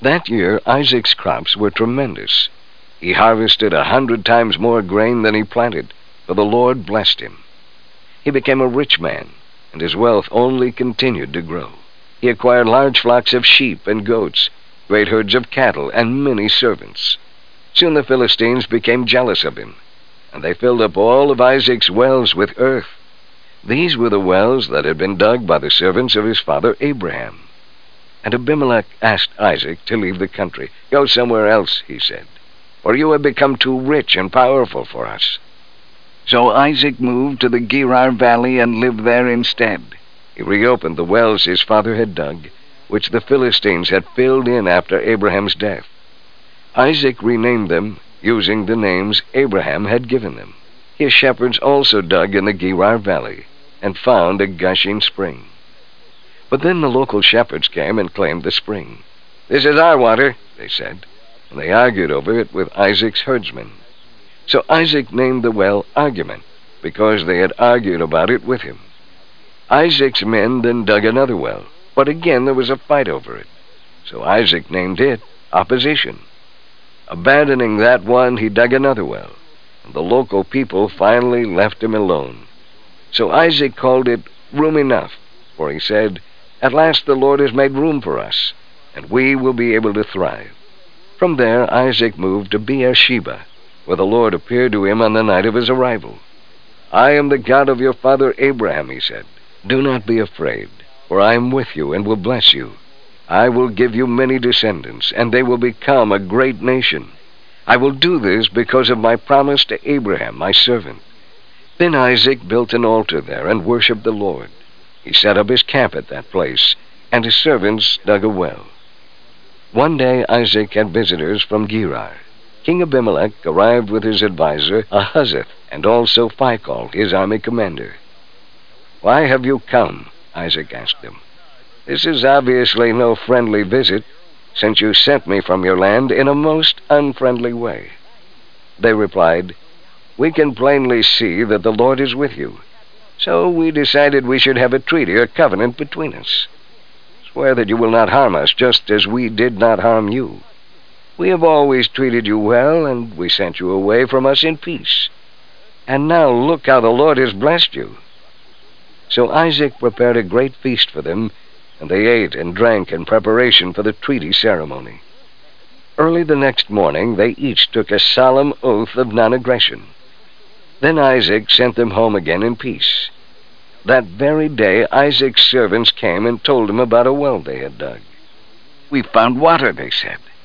That year, Isaac's crops were tremendous. He harvested 100 times more grain than he planted, for the Lord blessed him. He became a rich man, and his wealth only continued to grow. He acquired large flocks of sheep and goats, great herds of cattle, and many servants. Soon the Philistines became jealous of him, and they filled up all of Isaac's wells with earth. These were the wells that had been dug by the servants of his father Abraham. And Abimelech asked Isaac to leave the country. "Go somewhere else," he said, "for you have become too rich and powerful for us." So Isaac moved to the Gerar Valley and lived there instead. He reopened the wells his father had dug, which the Philistines had filled in after Abraham's death. Isaac renamed them, using the names Abraham had given them. His shepherds also dug in the Gerar Valley and found a gushing spring. But then the local shepherds came and claimed the spring. "This is our water," they said, and they argued over it with Isaac's herdsmen. So Isaac named the well Argument, because they had argued about it with him. Isaac's men then dug another well, but again there was a fight over it. So Isaac named it Opposition. Abandoning that one, he dug another well, and the local people finally left him alone. So Isaac called it Room Enough, for he said, "At last the Lord has made room for us, and we will be able to thrive." From there, Isaac moved to Beersheba, where the Lord appeared to him on the night of his arrival. "I am the God of your father Abraham," he said. "Do not be afraid, for I am with you and will bless you. I will give you many descendants, and they will become a great nation. I will do this because of my promise to Abraham, my servant." Then Isaac built an altar there and worshipped the Lord. He set up his camp at that place, and his servants dug a well. One day Isaac had visitors from Gerar. King Abimelech arrived with his advisor Ahuzzath, and also Phicol, his army commander. "Why have you come?" Isaac asked them. "This is obviously no friendly visit, since you sent me from your land in a most unfriendly way." They replied, "We can plainly see that the Lord is with you, so we decided we should have a treaty or covenant between us. Swear that you will not harm us, just as we did not harm you. We have always treated you well, and we sent you away from us in peace. And now look how the Lord has blessed you." So Isaac prepared a great feast for them, and they ate and drank in preparation for the treaty ceremony. Early the next morning, they each took a solemn oath of non-aggression. Then Isaac sent them home again in peace. That very day, Isaac's servants came and told him about a well they had dug. "We found water," they said.